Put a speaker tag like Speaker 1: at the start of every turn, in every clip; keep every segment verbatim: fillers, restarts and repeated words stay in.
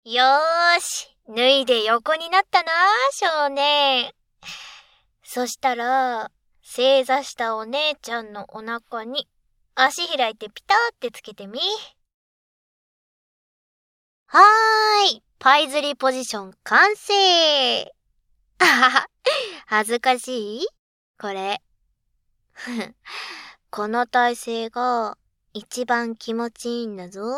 Speaker 1: よーし、脱いで横になったな、少年。そしたら、正座したお姉ちゃんのお腹に足開いてピターってつけてみ。はーい、パイズリポジション完成。あはは、恥ずかしい？これ。この体勢が一番気持ちいいんだぞ。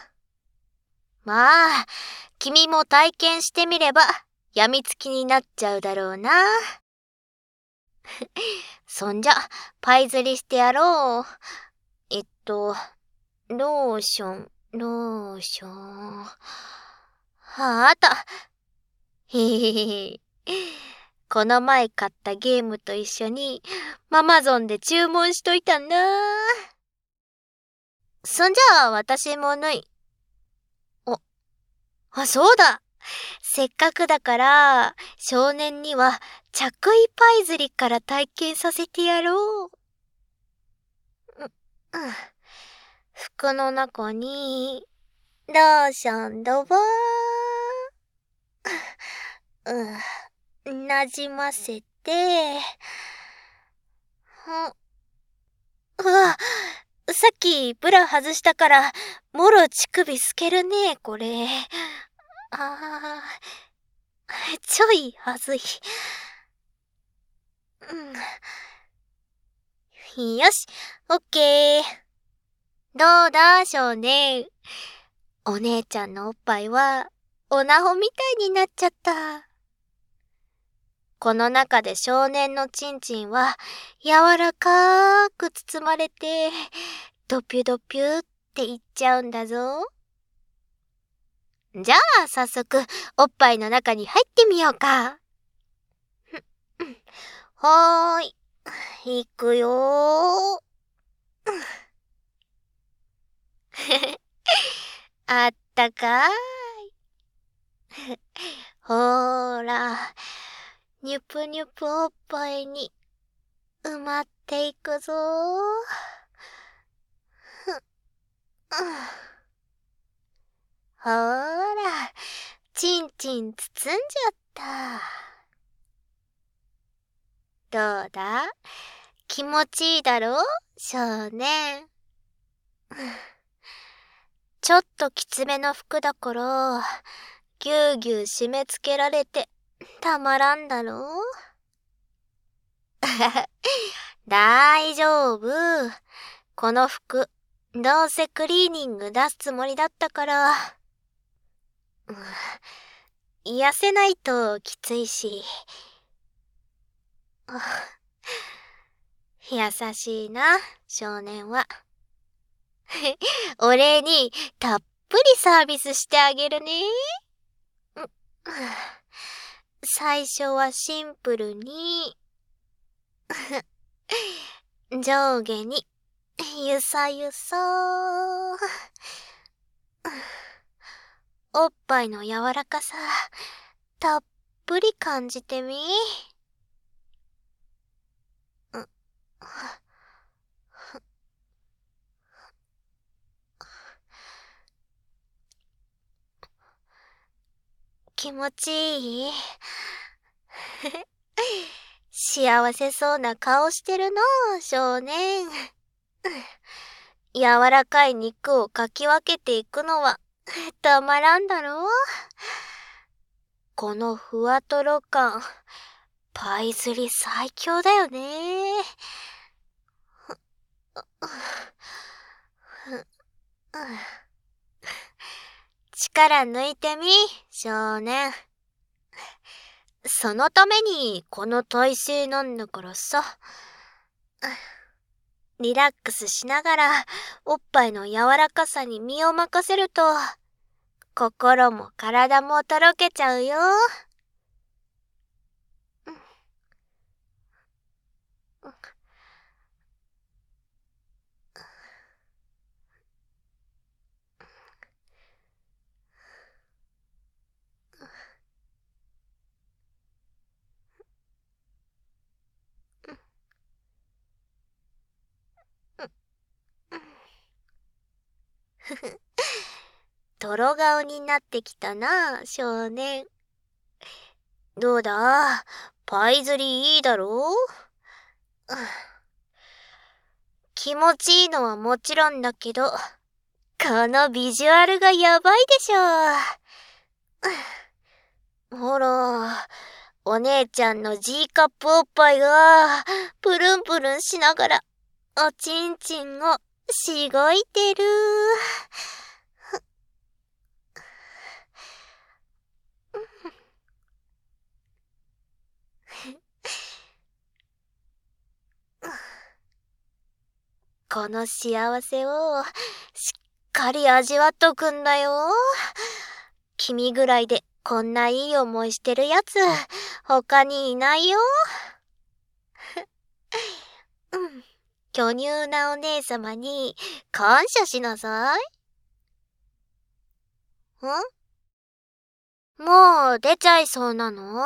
Speaker 1: まあ、君も体験してみれば、やみつきになっちゃうだろうな。そんじゃ、パイ釣りしてやろう。えっと、ローション、ローション。はあ、あった。へへへ。この前買ったゲームと一緒に、ママゾンで注文しといたんだ。そんじゃあ、私も縫い。お、あ、そうだ。せっかくだから、少年には着衣パイ釣りから体験させてやろう。う、うん。服の中に、ローションドボー。うん。なじませて、うわ、さっきブラ外したから、もろ乳首透けるね、これ。あー、ちょいはずい。うん。よし、オッケー。どうだ、少年。お姉ちゃんのおっぱいは、おなほみたいになっちゃった。この中で少年のチンチンは、柔らかく包まれて、ドピュドピュっていっちゃうんだぞ。じゃあ、早速、おっぱいの中に入ってみようか。はーい、いくよー。あったかーい。ほーら、ニュプニュプおっぱいに埋まっていくぞー。ほーら、ちんちん包んじゃった。どうだ？気持ちいいだろ？少年。ちょっときつめの服だから、ぎゅうぎゅう締め付けられて、たまらんだろ？大丈夫。この服、どうせクリーニング出すつもりだったから、うん、痩せないときついし。優しいな、少年は。お礼にたっぷりサービスしてあげるね。最初はシンプルに、上下にゆさゆさ。おっぱいの柔らかさ、たっぷり感じてみ。気持ちいい？幸せそうな顔してるの、少年。柔らかい肉をかき分けていくのはたまらんだろう。このふわとろ感、パイ釣り最強だよね。力抜いてみ、少年。そのためにこの体勢なんだからさ。リラックスしながらおっぱいの柔らかさに身を任せると、心も体もとろけちゃうよ。 トロ顔になってきたな、少年。どうだ、パイ釣りいいだろう？気持ちいいのはもちろんだけど、このビジュアルがやばいでしょ。ほら、お姉ちゃんの G カップおっぱいが、プルンプルンしながら、おちんちんをしごいてる。この幸せをしっかり味わっとくんだよ。君ぐらいでこんないい思いしてるやつ、他にいないよ。うん。巨乳なお姉様に感謝しなさい。ん？もう出ちゃいそうなの？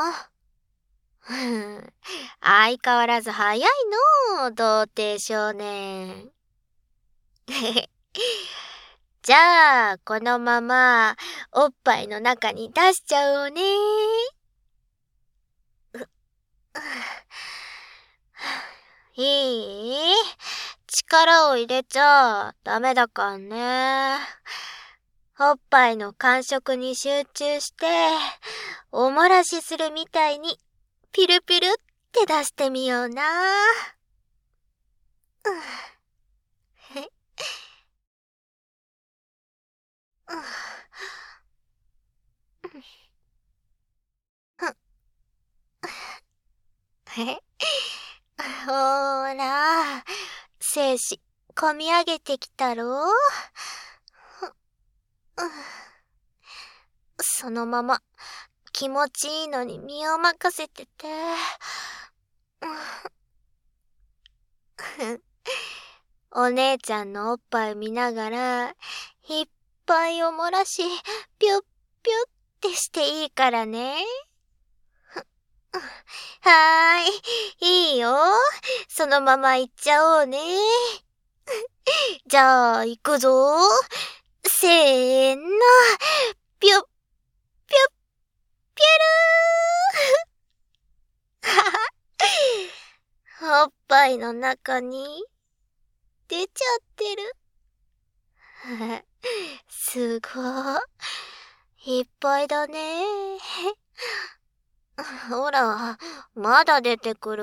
Speaker 1: 相変わらず早いの、童貞少年。じゃあ、このまま、おっぱいの中に出しちゃおうね。いい？力を入れちゃダメだからね。おっぱいの感触に集中して、おもらしするみたいに、ピルピルって出してみような。ほーら、精子、こみ上げてきたろ？そのまま、気持ちいいのに身を任せてて。お姉ちゃんのおっぱい見ながら、いっぱいおもらし、ぴゅっぴゅってしていいからね。はーい、いいよ。そのまま行っちゃおうね。じゃあ、行くぞ。せーの、ぴゅっ、ぴゅっ、ぴゅるー。おっぱいの中に、出ちゃってる。すごい。いっぱいだね。ほら、まだ出てくる。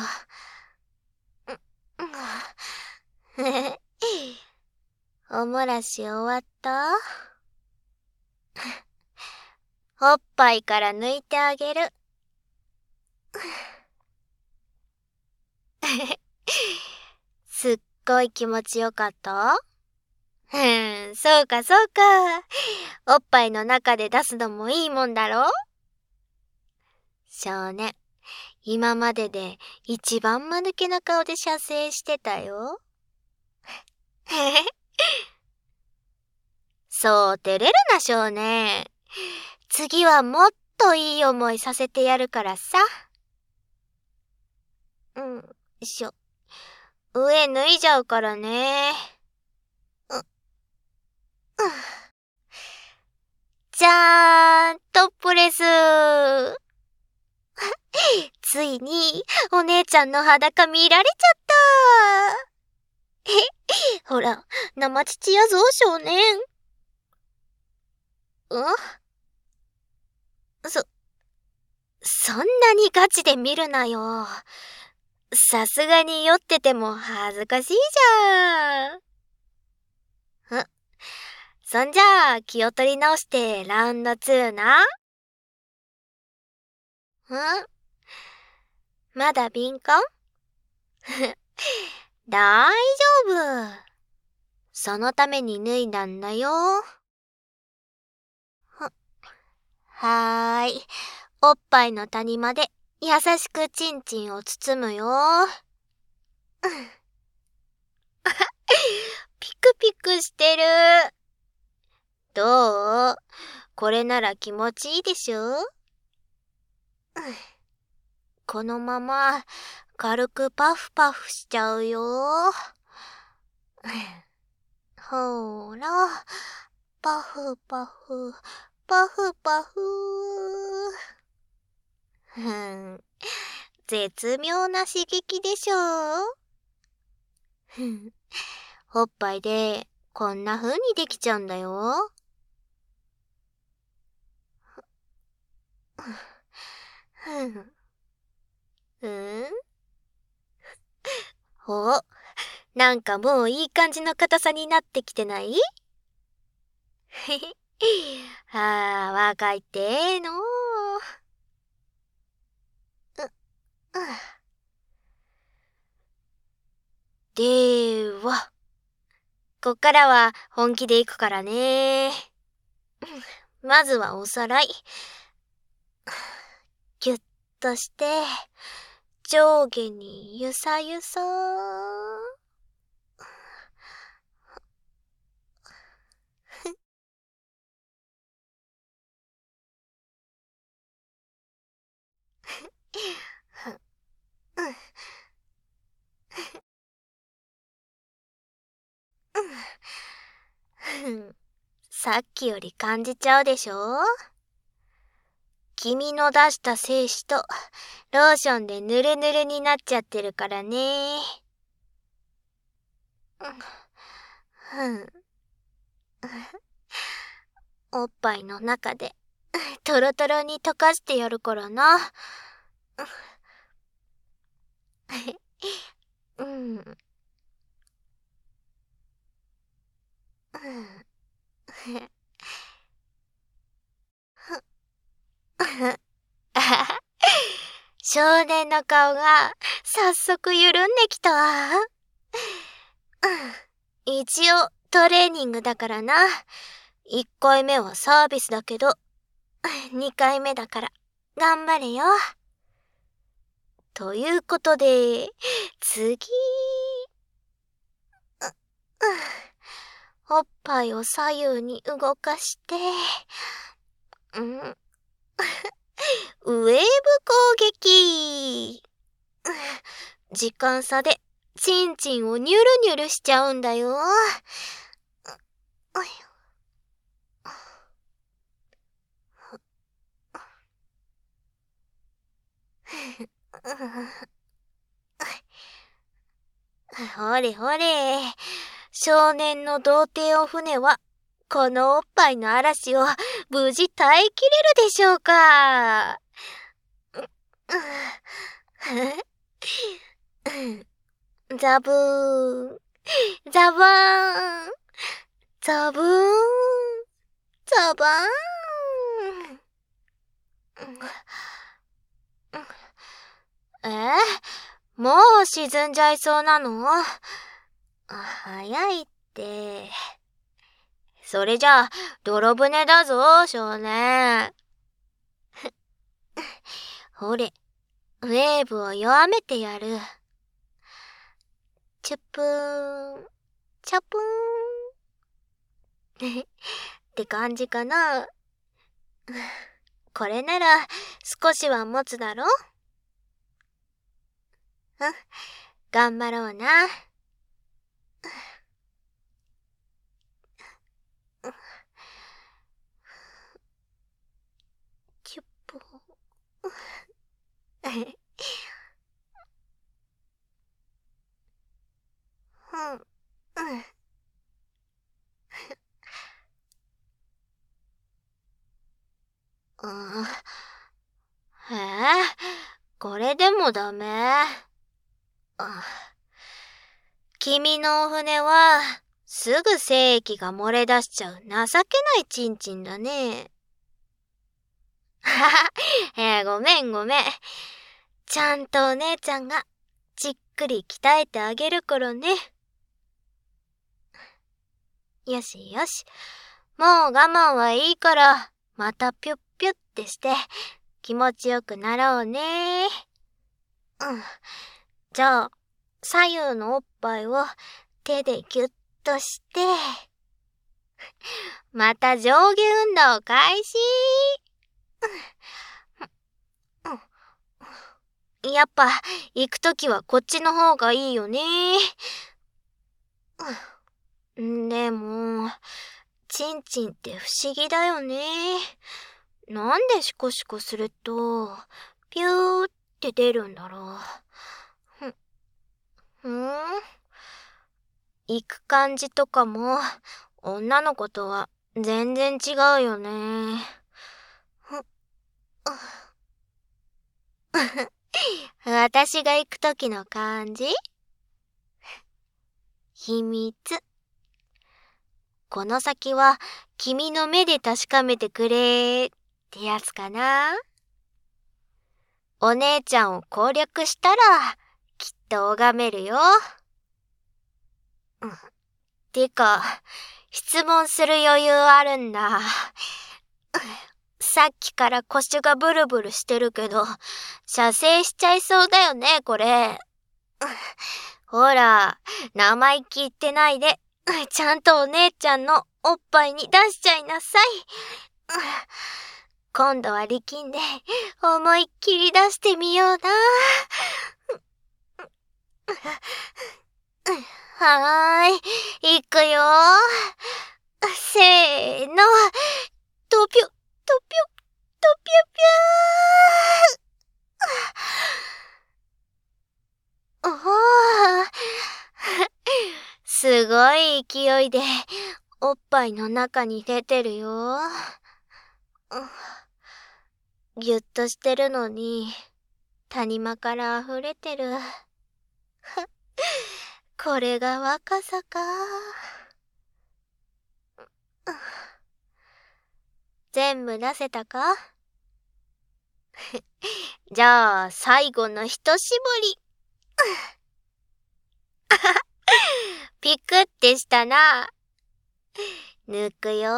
Speaker 1: おもらし終わった？おっぱいから抜いてあげる。すっごい気持ちよかった？うん、そうかそうか。おっぱいの中で出すのもいいもんだろ？少年、今までで一番間抜けな顔で射精してたよ。そう照れるな少年。次はもっといい思いさせてやるからさ。うん、しょ。上脱いじゃうからね。う、うん。じゃーん、トップレス。ついに、お姉ちゃんの裸見られちゃった。え、ほら、生乳やぞ、少年。うん？そ、そんなにガチで見るなよ。さすがに酔ってても恥ずかしいじゃん。ん？そんじゃあ、気を取り直してラウンドツーな。ん？まだ敏感？大丈夫。そのために脱いだんだよ。はーい。おっぱいの谷間で優しくチンチンを包むよ。ピクピクしてる。どう？これなら気持ちいいでしょ？このまま軽くパフパフしちゃうよ。ほーら、 パフパフ、パフパフ。ふん、絶妙な刺激でしょう。ふん、おっぱいでこんな風にできちゃうんだよ。ふん、うんお、なんかもういい感じの硬さになってきてない？へへ。ああ、若いってええのう。う、うん。では、こっからは本気でいくからね。まずはおさらい。ぎゅっとして、上下にゆさゆさ。さっきより感じちゃうでしょ？君の出した精子とローションでヌルヌルになっちゃってるからね。うん。おっぱいの中でトロトロに溶かしてやるからな。うん。うん。少年の顔が早速緩んできたわ。一応トレーニングだからな。一回目はサービスだけど、二回目だから頑張れよ。ということで、次。おっぱいを左右に動かして、うん、ウェーブ攻撃。時間差でチンチンをニュルニュルしちゃうんだよ。ほれほれ、少年の童貞お船は、このおっぱいの嵐を無事耐えきれるでしょうか。ザブーン、ザバーン、ザブーン、ザバーン。えー、もう沈んじゃいそうなの？早いって。それじゃあ、泥船だぞ、少年。ほれ、ウェーブを弱めてやる。チュップーン、チャプーン。って感じかな。これなら少しは持つだろ？うん、頑張ろうな。チュッポー。うん、うん。うん、へえ、これでもダメ。君のお船は、すぐ精液が漏れ出しちゃう情けないチンチンだね。はは、えー、ごめんごめん。ちゃんとお姉ちゃんが、じっくり鍛えてあげる頃ね。よしよし。もう我慢はいいから、またぴゅっぴゅってして、気持ちよくなろうね。うん。じゃあ、左右のおっぱいを手でギュッとして、また上下運動開始。やっぱ、行くときはこっちの方がいいよね。でも、 ちんちんって不思議だよね。なんでシコシコすると、ピューって出るんだろう。ふ、ふーん。行く感じとかも、女の子とは全然違うよね。ふ、私が行くときの感じ？秘密。この先は君の目で確かめてくれってやつかな。お姉ちゃんを攻略したらきっと拝めるよ。うん。てか、質問する余裕あるんだ。さっきから腰がブルブルしてるけど、射精しちゃいそうだよね、これ。ほら、生意気言ってないで、ちゃんとお姉ちゃんのおっぱいに出しちゃいなさい。今度は力んで、思いっきり出してみような。はーい、いくよ。せーの、とぴょ、とぴょ、とぴょぴょー。おー。すごい勢いで、おっぱいの中に出てるよ。ぎゅっとしてるのに、谷間から溢れてる。これが若さか。全部出せたか？じゃあ、最後の一絞り。ピクってしたな。抜くよ。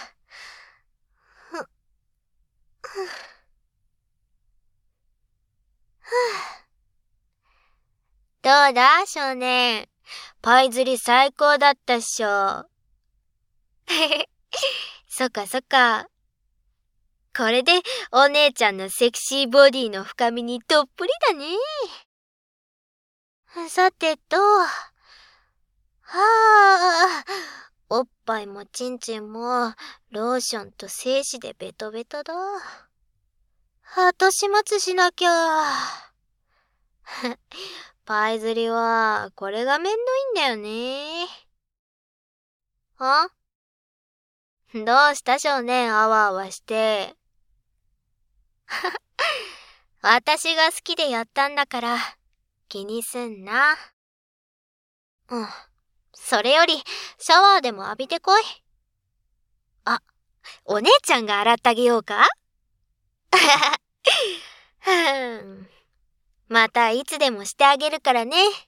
Speaker 1: どうだ、少年。パイ釣り最高だったっしょ。そっかそっか。これでお姉ちゃんのセクシーボディの深みにどっぷりだね。さてと、はあ、おっぱいもちんちんもローションと精子でベトベトだ。後始末しなきゃ。パイ釣りはこれがめんどいんだよね。あ？どうした少年、あわあわして。私が好きでやったんだから気にすんな。うん。それよりシャワーでも浴びてこい。あ、お姉ちゃんが洗ってあげようか？またいつでもしてあげるからね。